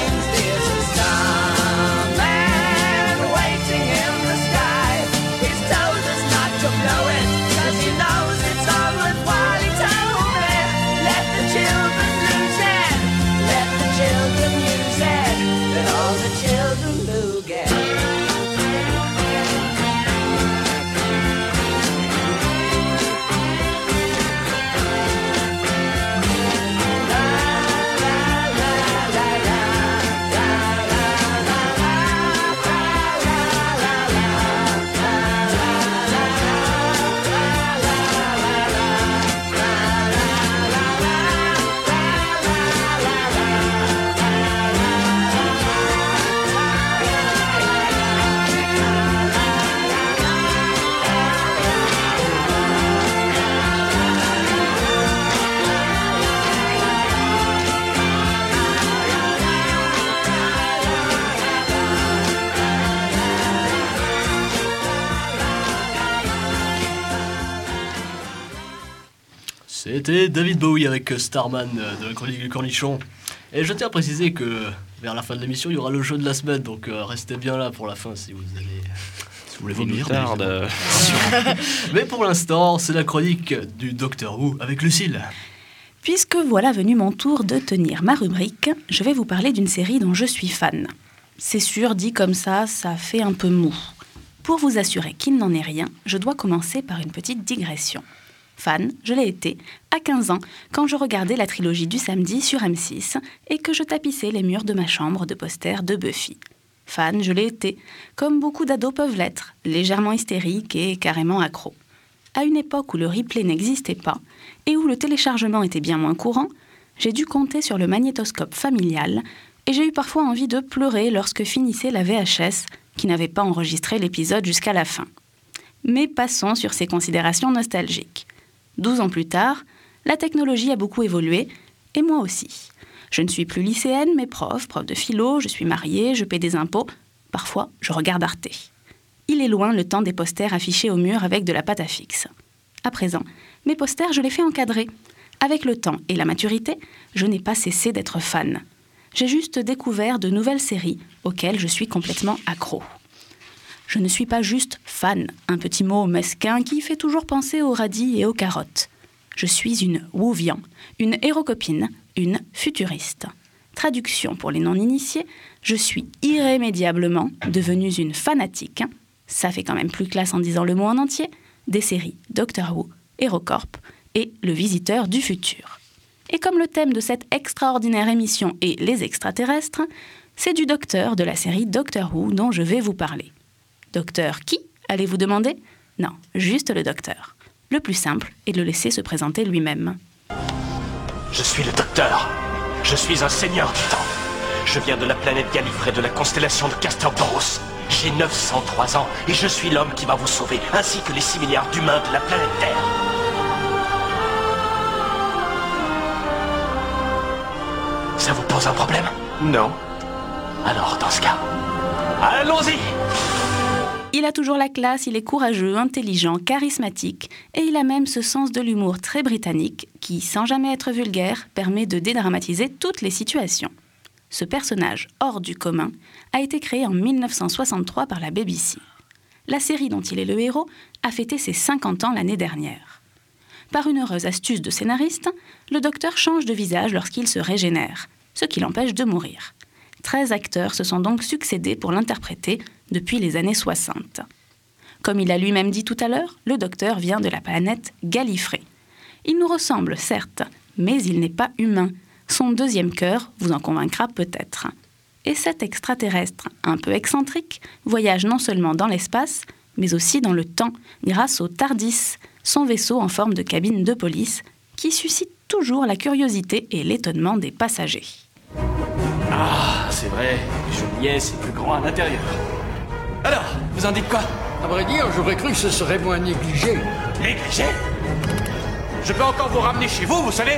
C'était David Bowie avec Starman de la chronique du Cornichon. Et je tiens à préciser que vers la fin de l'émission, il y aura le jeu de la semaine, donc restez bien là pour la fin si vous voulez vomir. Mais pour l'instant, c'est la chronique du Docteur Who avec Lucille. Puisque voilà venu mon tour de tenir ma rubrique, je vais vous parler d'une série dont je suis fan. C'est sûr, dit comme ça fait un peu mou. Pour vous assurer qu'il n'en est rien, je dois commencer par une petite digression. Fan, je l'ai été, à 15 ans, quand je regardais la trilogie du samedi sur M6 et que je tapissais les murs de ma chambre de posters de Buffy. Fan, je l'ai été, comme beaucoup d'ados peuvent l'être, légèrement hystériques et carrément accros. À une époque où le replay n'existait pas et où le téléchargement était bien moins courant, j'ai dû compter sur le magnétoscope familial et j'ai eu parfois envie de pleurer lorsque finissait la VHS qui n'avait pas enregistré l'épisode jusqu'à la fin. Mais passons sur ces considérations nostalgiques. 12 ans plus tard, la technologie a beaucoup évolué, et moi aussi. Je ne suis plus lycéenne, mais prof de philo, je suis mariée, je paie des impôts. Parfois, je regarde Arte. Il est loin le temps des posters affichés au mur avec de la pâte à fixe. À présent, mes posters, je les fais encadrer. Avec le temps et la maturité, je n'ai pas cessé d'être fan. J'ai juste découvert de nouvelles séries auxquelles je suis complètement accro. Je ne suis pas juste fan, un petit mot mesquin qui fait toujours penser aux radis et aux carottes. Je suis une wouvian, une hérocopine, une futuriste. Traduction pour les non-initiés, je suis irrémédiablement devenue une fanatique, ça fait quand même plus classe en disant le mot en entier, des séries Doctor Who, HeroCorp et Le Visiteur du Futur. Et comme le thème de cette extraordinaire émission est les extraterrestres, c'est du docteur de la série Doctor Who dont je vais vous parler. Docteur qui, allez-vous demander ? Non, juste le docteur. Le plus simple est de le laisser se présenter lui-même. Je suis le docteur. Je suis un seigneur du temps. Je viens de la planète Gallifrey de la constellation de Castor-Porus. J'ai 903 ans et je suis l'homme qui va vous sauver, ainsi que les 6 milliards d'humains de la planète Terre. Ça vous pose un problème ? Non. Alors, dans ce cas, allons-y ! Il a toujours la classe, il est courageux, intelligent, charismatique, et il a même ce sens de l'humour très britannique qui, sans jamais être vulgaire, permet de dédramatiser toutes les situations. Ce personnage hors du commun a été créé en 1963 par la BBC. La série dont il est le héros a fêté ses 50 ans l'année dernière. Par une heureuse astuce de scénariste, le docteur change de visage lorsqu'il se régénère, ce qui l'empêche de mourir. 13 acteurs se sont donc succédés pour l'interpréter depuis les années 60. Comme il a lui-même dit tout à l'heure, le docteur vient de la planète Gallifrey. Il nous ressemble, certes, mais il n'est pas humain. Son deuxième cœur vous en convaincra peut-être. Et cet extraterrestre, un peu excentrique, voyage non seulement dans l'espace, mais aussi dans le temps, grâce au TARDIS, son vaisseau en forme de cabine de police, qui suscite toujours la curiosité et l'étonnement des passagers. Ah, c'est vrai, je niais, c'est plus grand à l'intérieur. Alors, vous en dites quoi ? À vrai dire, j'aurais cru que ce serait moins négligé. Négligé ? Je peux encore vous ramener chez vous, vous savez ?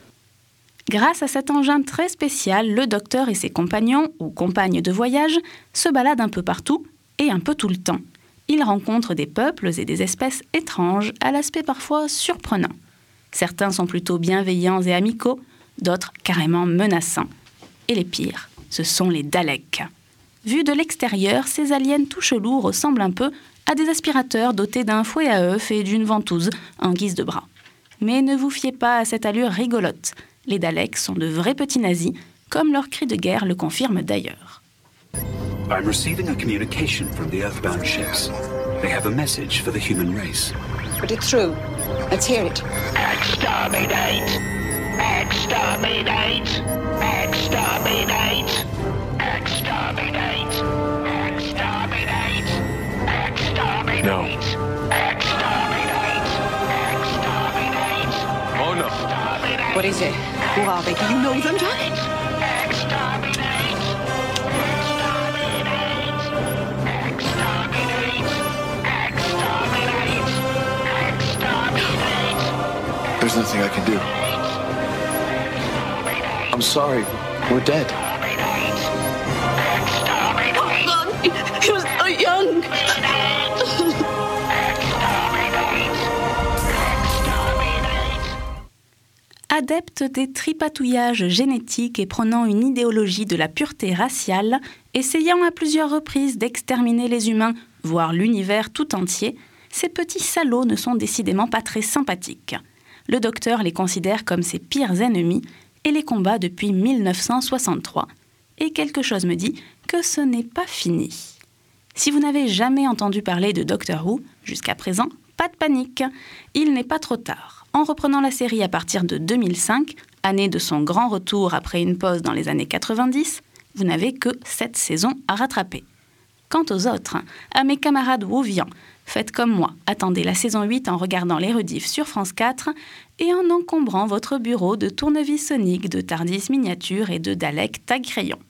Grâce à cet engin très spécial, le docteur et ses compagnons, ou compagnes de voyage, se baladent un peu partout et un peu tout le temps. Ils rencontrent des peuples et des espèces étranges, à l'aspect parfois surprenant. Certains sont plutôt bienveillants et amicaux, d'autres carrément menaçants. Et les pires, ce sont les Daleks. Vus de l'extérieur, ces aliens tout chelous ressemblent un peu à des aspirateurs dotés d'un fouet à œufs et d'une ventouse en guise de bras. Mais ne vous fiez pas à cette allure rigolote. Les Daleks sont de vrais petits nazis, comme leur cri de guerre le confirme d'ailleurs. I'm receiving a communication from the Earthbound ships. They have a message for the human race. Put it through. Let's hear it. Exterminate! Exterminate! Exterminate! Exterminate! Exterminate! Exterminate! No. Exterminate! Exterminate! Oh no. What is it? Who are they? Do you know them, Jack? There's nothing I can do. I'm sorry. We're dead. He was so young. Adepte des tripatouillages génétiques et prenant une idéologie de la pureté raciale, essayant à plusieurs reprises d'exterminer les humains, voire l'univers tout entier, ces petits salauds ne sont décidément pas très sympathiques. Le docteur les considère comme ses pires ennemis et les combat depuis 1963. Et quelque chose me dit que ce n'est pas fini. Si vous n'avez jamais entendu parler de Doctor Who jusqu'à présent, pas de panique, il n'est pas trop tard. En reprenant la série à partir de 2005, année de son grand retour après une pause dans les années 90, vous n'avez que 7 saisons à rattraper. Quant aux autres, à mes camarades wouvians, faites comme moi, attendez la saison 8 en regardant les rediffs sur France 4 et en encombrant votre bureau de tournevis Sonic, de Tardis miniature et de Dalek tag crayon.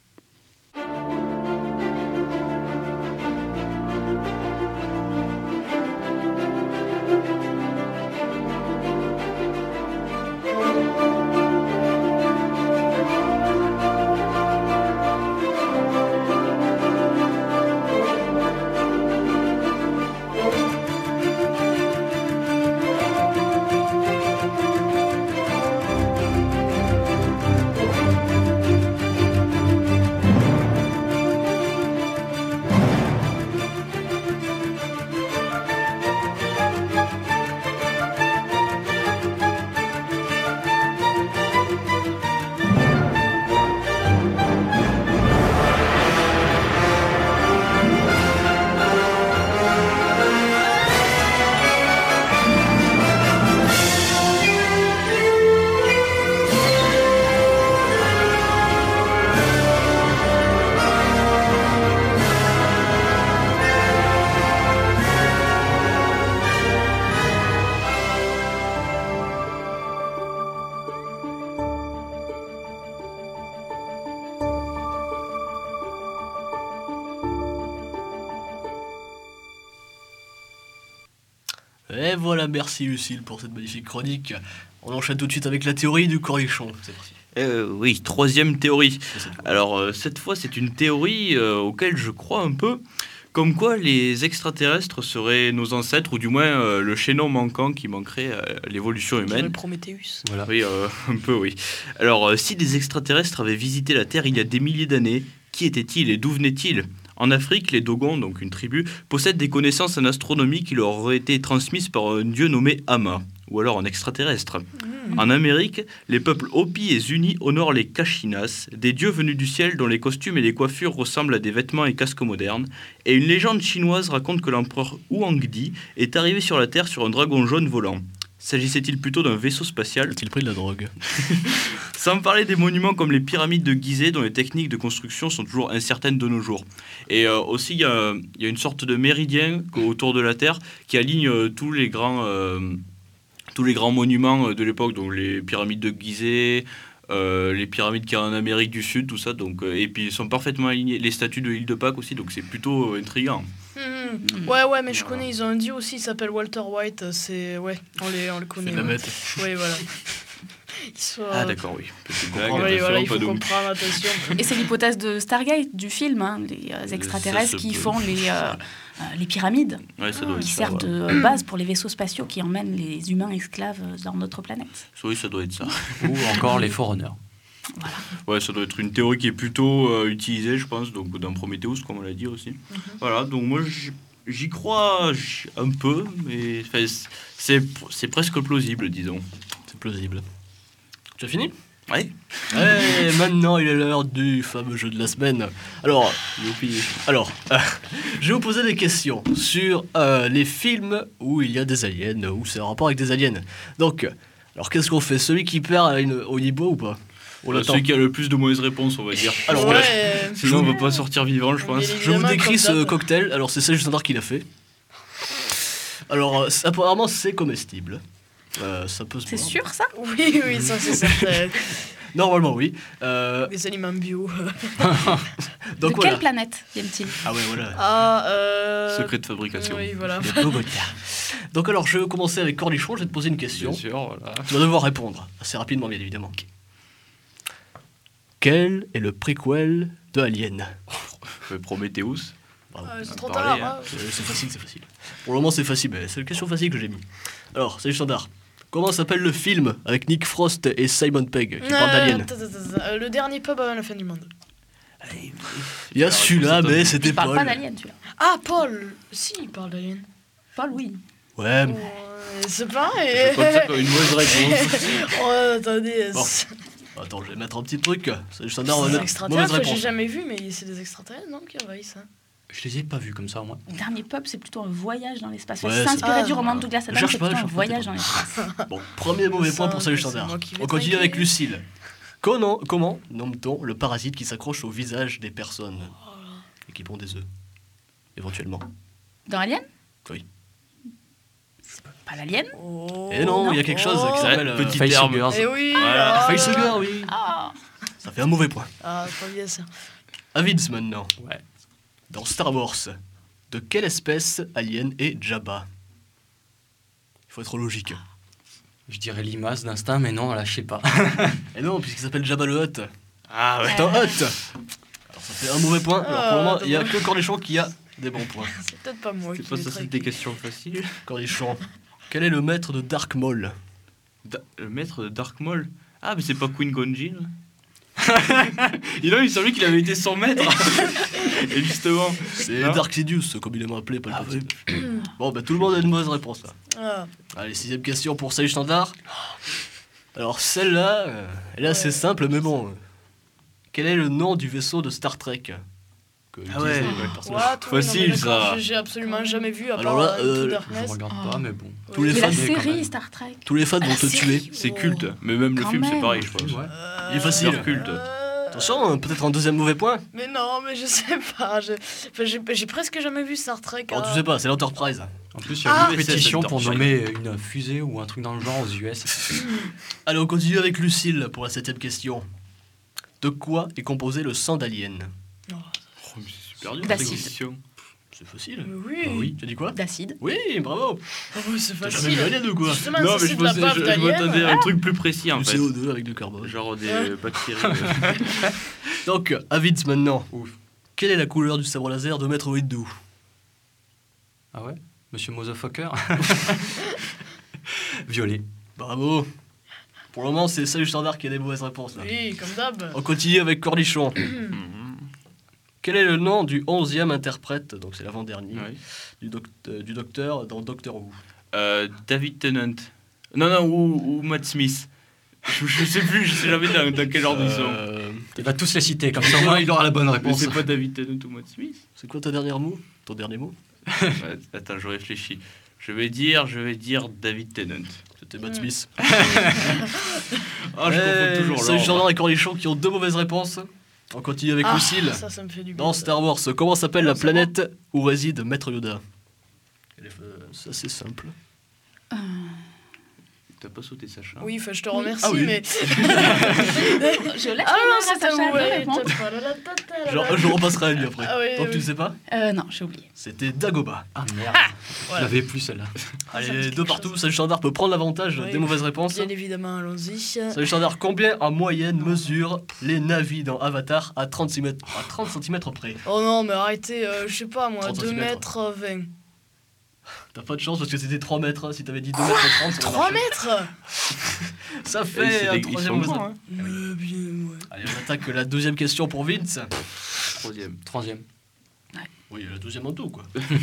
Et voilà, merci Lucille pour cette magnifique chronique. On enchaîne tout de suite avec la théorie du cornichon. C'est parti. Oui, troisième théorie. Alors, cette fois, c'est une théorie auquel je crois un peu, comme quoi les extraterrestres seraient nos ancêtres, ou du moins le chaînon manquant qui manquerait à l'évolution humaine. Le Prométhéeus. Voilà. Oui, un peu, oui. Alors, si des extraterrestres avaient visité la Terre il y a des milliers d'années, qui étaient-ils et d'où venaient-ils ? En Afrique, les Dogons, donc une tribu, possèdent des connaissances en astronomie qui leur auraient été transmises par un dieu nommé Ama, ou alors un extraterrestre. En Amérique, les peuples Hopi et Zuni honorent les Kashinas, des dieux venus du ciel dont les costumes et les coiffures ressemblent à des vêtements et casques modernes, et une légende chinoise raconte que l'empereur Huangdi est arrivé sur la Terre sur un dragon jaune volant. S'agissait-il plutôt d'un vaisseau spatial ? A-t-il pris de la drogue ? Sans parler des monuments comme les pyramides de Gizeh, dont les techniques de construction sont toujours incertaines de nos jours. Et aussi, il y a une sorte de méridien autour de la Terre qui aligne tous les grands monuments de l'époque, donc les pyramides de Gizeh, les pyramides qu'il y a en Amérique du Sud, tout ça. Donc, et puis, ils sont parfaitement alignés. Les statues de l'île de Pâques aussi, donc c'est plutôt intriguant. Ouais, mais je connais, ils ont un dieu aussi, il s'appelle Walter White, on le connaît. C'est de la mettre. Ouais, voilà. Ah d'accord, oui. Voilà, il faut comprendre, attention. Et c'est l'hypothèse de Stargate, du film, hein, les extraterrestres qui font les pyramides, qui servent de base pour les vaisseaux spatiaux qui emmènent les humains esclaves dans notre planète. Oui, ça doit être ça. Ou encore les Forerunners. Voilà. Ouais, ça doit être une théorie qui est plutôt utilisée, je pense, donc dans Prometheus, comme on l'a dit aussi. Voilà, donc moi j'y crois un peu, mais c'est presque plausible, disons. C'est plausible. Tu as fini ? Oui. Et maintenant, il est l'heure du fameux jeu de la semaine. Alors, je vais vous poser des questions sur les films où il y a des aliens, où c'est en rapport avec des aliens. Donc, alors qu'est-ce qu'on fait ? Celui qui perd au niveau ou pas ? Celui qui a le plus de mauvaises réponses, on va dire. Alors, sinon, on va pas sortir vivant, je pense. Je vous décris ce cocktail. Alors, c'est Serge Standard qui l'a fait. Alors, apparemment, c'est comestible. Ça peut se C'est boire. sûr, ça ? Oui, ça c'est certain. Normalement, oui. Des aliments bio. Donc, de quelle planète viennent-ils ? Ah ouais, voilà. Secret de fabrication. Oui, voilà. Donc alors, je vais commencer avec Cornichon, je vais te poser une question. Bien sûr, voilà. Tu vas devoir répondre, assez rapidement, bien évidemment. Quel est le préquel de Alien ? Prometheus. C'est trop tard. Hein. C'est facile. Pour le moment, c'est facile, mais c'est une question facile que j'ai mis. Alors, c'est le standard. Comment s'appelle le film avec Nick Frost et Simon Pegg qui parle d'Alien ? Le dernier pub à la fin du monde. Il y a celui-là, mais c'était Il parle Paul. pas d'Alien, celui-là. Ah, Paul. Si, il parle d'Alien. Paul, oui. Ouais. C'est pas Je compte ça comme une mauvaise réponse. Attendez. Bon. Attends, je vais mettre un petit truc. C'est le standard, C'est des mauvaise extraterrestres, réponse. j'ai jamais vu, mais c'est des extraterrestres, non, qui envahissent ça. Je les ai pas vus comme ça, moi. Le dernier pub, c'est plutôt un voyage dans l'espace. Ouais, c'est c'est inspiré du roman de Douglas Adams, c'est plutôt un cherche voyage pas. dans l'espace. Bon, premier mauvais point pour Salut Standard. On continue avec Lucille. Comment nomme-t-on le parasite qui s'accroche au visage des personnes et qui pond des œufs, éventuellement? Dans Alien? Oui. Pas l'alien? Et non, il y a quelque chose qui s'appelle Petit Facehugger. Eh oui, Voilà, ah, Facehugger, oui. Ah. Ça fait un mauvais point. Ah, pas bien ça. Avids maintenant. Ouais. Dans Star Wars, de quelle espèce alien est Jabba? Il faut être logique. Je dirais limace d'instinct, mais non, là, je sais pas. Et non, puisqu'il s'appelle Jabba le Hutt. Ah ouais. C'est un Hutt. Alors ça fait un mauvais point. Alors pour le moment, il n'y a que Cornichon qui a des bons points. C'est peut-être pas moi C'est qui pas l'ai ça, c'est traqué. des questions faciles. Cornichon. Quel est le maître de Dark Maul? Le maître de Dark Maul. Ah, mais c'est pas Qui-Gon Jinn. Il semblait qu'il avait été son maître. Et justement, c'est non. Dark Sidious, comme il aime appeler, pas le petit. Bon, bah tout le monde a une mauvaise réponse là. Ah. Allez, 6ème question pour Salut Standard. Alors celle-là, elle est assez simple, mais bon. Quel est le nom du vaisseau de Star Trek que Ah ouais, utilisait le personnage? What? Oui, non, mais Facile, d'accord, ça. J'ai absolument jamais vu à Alors part là, Into Je Darkness. regarde pas, mais bon. Tous les Mais fans, la quand série même. Star Trek. tous les fans vont te tuer. C'est culte. Mais même le Quand film, c'est même. pareil, je pense. Ouais. Il est facile. Super culte. Attention, peut-être un deuxième mauvais point. Mais non, mais je sais pas. J'ai presque jamais vu Star Trek. Alors tu sais pas, c'est l'Enterprise. En plus, il y a une Ah. pétition pour Enterprise. nommer une fusée ou un truc dans le genre aux US. Allez, on continue avec Lucille pour la 7ème question. De quoi est composé le sang d'alien? Oh, mais c'est super dur, D'acide. cette question. C'est facile. Mais oui. Bah oui, tu as dit quoi? D'acide. Oui, bravo. Ah oui, c'est T'as facile. jamais vu Alien ou quoi? Justement, Non, ça, mais c'est de la bave je d'alien. m'attendais à un truc plus précis en Du fait. CO2 avec du carbone. Genre des bactéries. Donc, Avids maintenant. Ouf. Quelle est la couleur du sabre laser de Maître Windu? Ah ouais? Monsieur Motherfucker? Violet. Bravo. Pour le moment, c'est Salut Standard qui a des mauvaises réponses là. Oui, comme d'hab. On continue avec Cornichon. Quel est le nom du 11e interprète, donc c'est l'avant-dernier, Ouais. du docteur dans Doctor Who? David Tennant. Non, ou Matt Smith. Je sais plus, je sais jamais dans quel ordre ils sont. Il va tous les citer, comme ça au moins il aura la bonne Mais réponse. c'est pas David Tennant ou Matt Smith. C'est quoi ton dernier mot? Ouais, attends, je réfléchis. Je vais dire David Tennant. C'était Matt Smith. Ah, je confonds toujours Salut l'ordre. Standard et Cornichon qui ont deux mauvaises réponses. On continue avec Lucille. Ça me fait du bien. Dans Star Wars, comment s'appelle la planète où réside Maître Yoda? C'est assez simple. T'as pas sauté Sacha? Oui, enfin, je te remercie, Ah oui. mais. Je laisse Ah non, à c'était Sacha de ouais. répondre. Je repasserai à lui après. Ah oui, Tant que oui. tu le sais pas, Non, j'ai oublié. c'était Dagobah. Ah merde. Je Voilà. l'avais plus celle-là. Ça me dit Allez, quelque deux partout. Salut Standard peut prendre l'avantage Oui. des mauvaises réponses. Bien évidemment, allons-y. Salut Standard, combien en moyenne mesurent les navis dans Avatar à 30 cm près? Oh non, mais arrêtez, je sais pas moi, 30 2 centimètres. mètres 20. T'as pas de chance parce que c'était 3 mètres. Si t'avais dit 2 mètres 30, ça 3 marchait. mètres Ça Et fait c'est un des- ils troisième sont mauvaise bons, réponse. hein. Bien, ouais. Allez, on attaque la deuxième question pour Vince. Troisième. Oui, la deuxième en tout, quoi.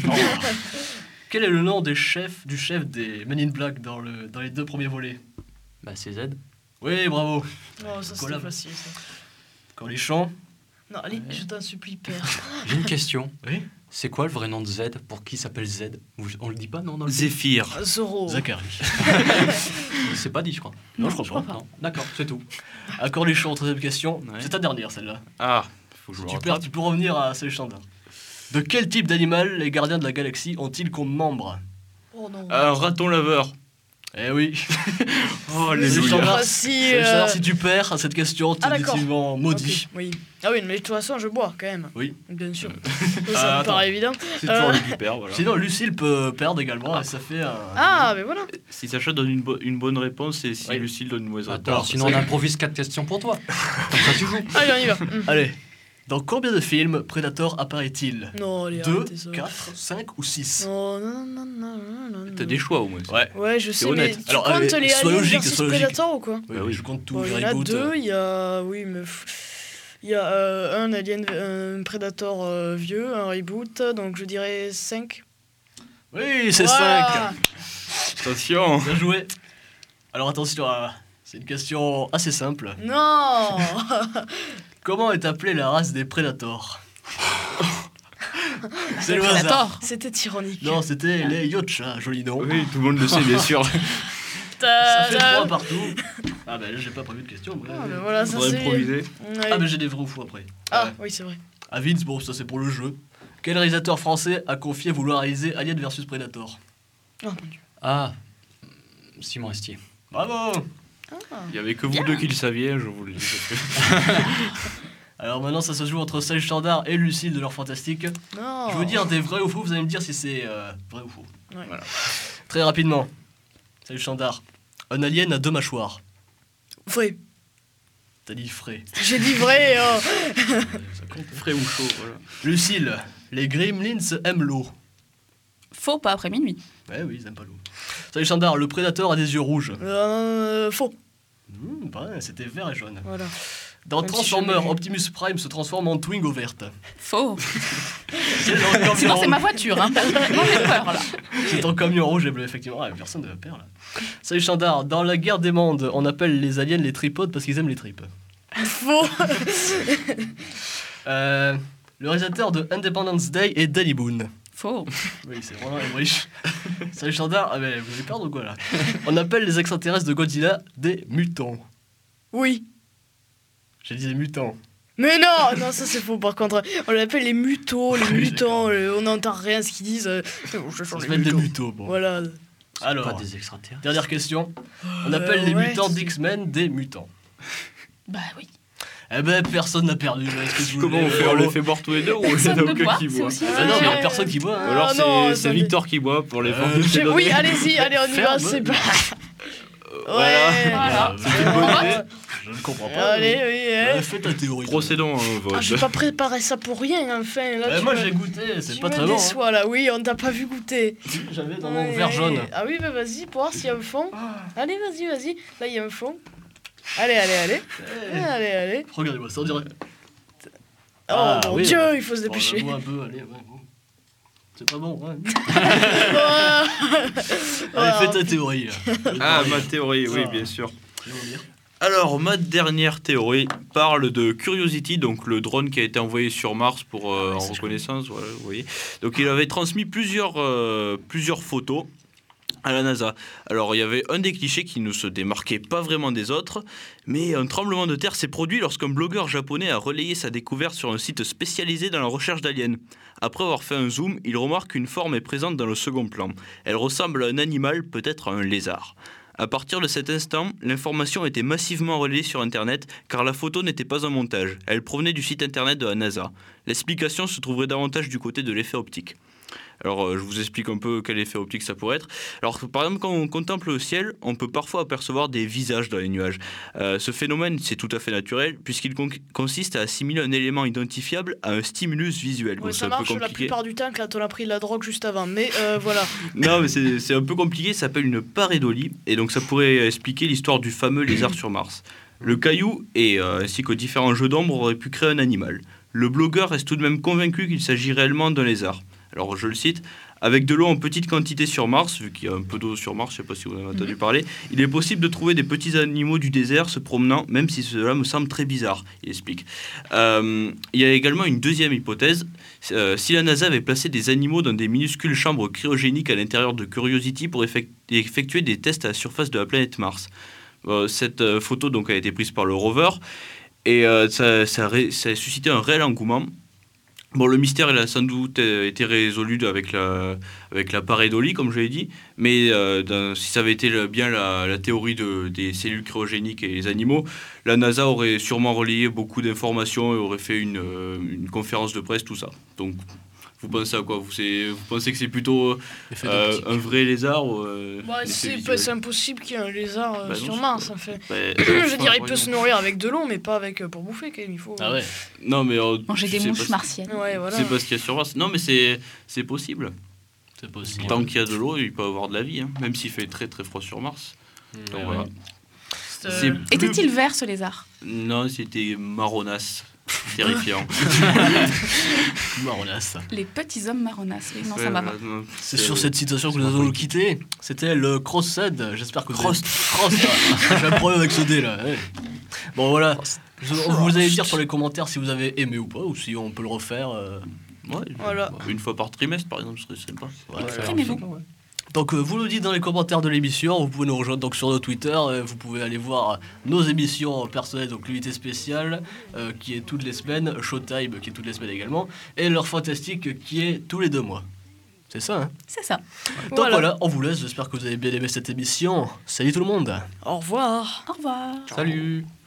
Quel est le nom du chef des Men in Black dans les deux premiers volets? Bah c'est Z. Oui, bravo. Oh, ça c'était Collab. facile ça. Cornichon. Non, allez, je t'en supplie, père. J'ai une question. Oui. C'est quoi le vrai nom de Z? Pour qui s'appelle Z? On le dit pas, non, dans le Zéphyr. Zoro. Zachary. C'est pas dit, je crois. Non, je crois pas. Non. D'accord, c'est tout. À Cornichon, troisième question. Ouais. C'est ta dernière, celle-là. Ah, faut que je Si me tu rattrape. perds, tu peux revenir à Salut Standard. De quel type d'animal les gardiens de la galaxie ont-ils comme membres? Oh non. Un raton laveur. Eh oui. Oh, Mais les c'est Salut trop Standard, facile. Salut Standard, si tu perds à cette question, tu Ah, es d'accord. définitivement maudit. Ok, oui. Ah oui, mais de toute façon, je bois quand même. Oui. Bien sûr. Ah, Ça me attends. paraît évident. C'est toujours lui qui perd, voilà. Sinon, Lucille peut perdre également et ça fait un... Ah, mais voilà. Si Sacha donne une bonne réponse et si Oui. Lucille donne une mauvaise réponse. Alors, sinon on improvise 4 questions pour toi. Comme ça tu joues. Allez, on y va. Allez. Dans combien de films Predator apparaît-il? Non, allez, 2, arrêtez ça. 4, 5 ou 6? Non, non, non, non, non, non. T'as des choix au moins. Ouais. Ouais, je C'est sais, mais honnête. tu Alors, comptes allez, les sois Aliens logique, versus sois logique. Predator ou quoi? Oui, je compte tout. Bon, il y en a reboot. 2, il y a... Oui, mais... Il y a un Alien, un Predator vieux, un reboot, donc je dirais 5. Oui, c'est Voilà. 5. Attention. Bien joué. Alors attention, c'est une question assez simple. Non. Comment est appelée la race des Predators? C'est le hasard. Predator. C'était ironique. Non, c'était les Yocha, joli nom. Oui, tout le monde le sait, bien sûr. Ça fait 3 partout. Ah bah là j'ai pas prévu de questions. Ah, mais voilà, ça c'est... improviser. Ouais. Ah bah j'ai des vrais ou faux après. Ah, oui, c'est vrai. Ah Vince, bon ça c'est pour le jeu. Quel réalisateur français a confié vouloir réaliser Alien vs Predator? Oh mon Dieu. Ah, Simon Astier. Bravo. Il y avait que vous deux qui le saviez, je vous le dis. Alors maintenant ça se joue entre Serge Chandard et Lucille de l'heure fantastique. Non. Je vais vous dire des vrais ou faux, vous allez me dire si c'est vrai ou faux. Ouais. Voilà. Très rapidement. Serge Chandard. Un alien a 2 mâchoires. Vrai. T'as dit frais. J'ai dit vrai. Oh. Ça compte. Frais ou chaud, voilà. Lucille. Les Gremlins aiment l'eau. Faux, pas après minuit. Ouais, oui, ils aiment pas l'eau. Salut Chandard, le prédateur a des yeux rouges. Faux. Ouais, c'était vert et jaune. Voilà. Dans Même si Transformers, je l'ai- Optimus Prime se transforme en Twingo verte. Faux. C'est dans le camion Sinon, c'est rouge. ma voiture. Hein. Moi, j'ai peur, là. C'est en camion rouge et bleu, effectivement. Ah, personne ne perd là. Salut Chandard, dans la guerre des mondes, on appelle les aliens les tripodes parce qu'ils aiment les tripes. Faux. Le réalisateur de Independence Day est Danny Boone. Faux. Oui, c'est vraiment riche. Salut Chandard, ah, mais vous allez perdre ou quoi là? On appelle les extraterrestres de Godzilla des mutants. Oui. J'ai dit des mutants. Mais non, non, ça c'est faux par contre. On l'appelle les mutos, les mutants, on n'entend rien ce qu'ils disent. Ça s'appelle des mutos, bon. Voilà. Alors, Pas des extraterrestres. dernière question. On appelle les ouais, mutants c'est- d'X-Men des mutants. Bah oui. Eh ben, personne n'a perdu. Est-ce que vous Comment on fait? On les fait boire tous les deux ou il y en Personne a ne aucun boit, qui c'est boit? aussi Ah non, mais il y a Ouais. personne qui boit. Ou Hein. alors non, c'est attendez. Victor qui boit pour les vendre. Je t'ai Oui, donné. allez-y, allez, on y va, Ferme. c'est pas. Voilà. Ouais. Voilà. C'est une bonne On idée. vote. Je ne comprends pas. Allez, oui, Fais ta théorie. Procédons à un vote. Ah, j'ai pas préparé ça pour rien, enfin. Là, tu Moi me- j'ai goûté, c'est tu pas me très bon. Hein. déçois, là, oui, on t'a pas vu goûter. J'avais dans mon Ouais. verre jaune. Ah oui, bah vas-y, pour voir s'il y a un fond. Ah. Allez, vas-y, vas-y. Là, il y a un fond. Allez, allez, allez. Allez, allez. Regardez-moi ça, on dirait. Oh Ah, mon oui. Dieu, il faut se Bon, dépêcher. bois un peu, allez, ouais, bon. C'est pas bon, ouais. Ah. Allez, fais ta théorie. Là. Ah, ma théorie, oui, Ah. bien sûr. Je vais vous dire. Alors, ma dernière théorie parle de Curiosity, donc le drone qui a été envoyé sur Mars pour en reconnaissance. Voilà, vous voyez. Donc, il avait transmis plusieurs photos à la NASA. Alors, il y avait un des clichés qui ne se démarquait pas vraiment des autres, mais un tremblement de terre s'est produit lorsqu'un blogueur japonais a relayé sa découverte sur un site spécialisé dans la recherche d'aliens. Après avoir fait un zoom, il remarque qu'une forme est présente dans le second plan. Elle ressemble à un animal, peut-être à un lézard. À partir de cet instant, l'information a été massivement relayée sur Internet car la photo n'était pas un montage. Elle provenait du site Internet de la NASA. L'explication se trouverait davantage du côté de l'effet optique. Alors, je vous explique un peu quel effet optique ça pourrait être. Alors, par exemple, quand on contemple le ciel, on peut parfois apercevoir des visages dans les nuages. Ce phénomène, c'est tout à fait naturel, puisqu'il consiste à assimiler un élément identifiable à un stimulus visuel. Ouais, Donc, ça c'est un peu marche la compliqué. plupart du temps quand on a pris de la drogue juste avant. Mais voilà. Non, mais c'est un peu compliqué, ça s'appelle une pareidolie, et donc ça pourrait expliquer l'histoire du fameux lézard sur Mars. Le caillou, ainsi que différents jeux d'ombre, auraient pu créer un animal. Le blogueur reste tout de même convaincu qu'il s'agit réellement d'un lézard. Alors, je le cite, « Avec de l'eau en petite quantité sur Mars, vu qu'il y a un peu d'eau sur Mars, je ne sais pas si vous en avez entendu parler, il est possible de trouver des petits animaux du désert se promenant, même si cela me semble très bizarre. » Il explique. Il y a également une deuxième hypothèse. Si la NASA avait placé des animaux dans des minuscules chambres cryogéniques à l'intérieur de Curiosity pour effectuer des tests à la surface de la planète Mars. Cette photo donc, a été prise par le rover et ça a suscité un réel engouement. Bon, le mystère, il a sans doute été résolu avec la pareidolie, comme je l'ai dit, mais si ça avait été bien la théorie des cellules cryogéniques et les animaux, la NASA aurait sûrement relayé beaucoup d'informations et aurait fait une conférence de presse, tout ça. Donc, vous pensez à quoi? Vous pensez que c'est plutôt un vrai lézard ou, C'est impossible qu'il y ait un lézard sur Mars, en fait. Je dirais, il peut se nourrir avec de l'eau, mais pas avec pour bouffer, quand même. Il faut... Ah ouais. Non, mais manger des mouches martiennes. Ouais, voilà. C'est pas ce qu'il y a sur Mars. Non, mais c'est possible. C'est possible. Tant qu'il y a de l'eau, il peut y avoir de la vie, hein, même s'il fait très très froid sur Mars. Donc, voilà. Était-il vert, ce lézard? Non, c'était marronasse. Terrifiant. Marronasse. Les petits hommes marronasses. Oui, non, ça m'a pas. C'est sur cette citation que nous allons nous quitter. C'était le Crossed. J'espère que Cross. J'ai un problème avec ce dé là. Ouais. Bon voilà. Vous allez dire sur les commentaires si vous avez aimé ou pas, ou si on peut le refaire. Ouais, voilà. Une fois par trimestre, par exemple, ce serait sympa. Ouais, Aimez-vous. Donc vous nous dites dans les commentaires de l'émission, vous pouvez nous rejoindre donc sur nos Twitter, vous pouvez aller voir nos émissions personnelles, donc l'unité spéciale qui est toutes les semaines, Showtime qui est toutes les semaines également, et l'heure fantastique qui est tous les 2 mois. C'est ça, hein? C'est ça. Donc voilà, on vous laisse, j'espère que vous avez bien aimé cette émission. Salut tout le monde. Au revoir. Au revoir. Salut.